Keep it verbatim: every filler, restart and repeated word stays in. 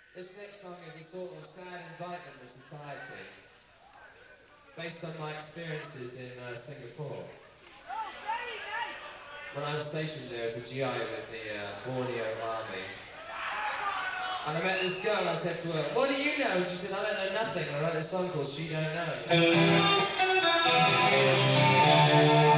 This next song is a sort of sad indictment of society, based on my experiences in uh, Singapore. When I was stationed there as a G I with the uh, Borneo Army, and I met this girl and I said to her, "What do you know?" And she said, "I don't know nothing. I wrote this song called She Don't Know."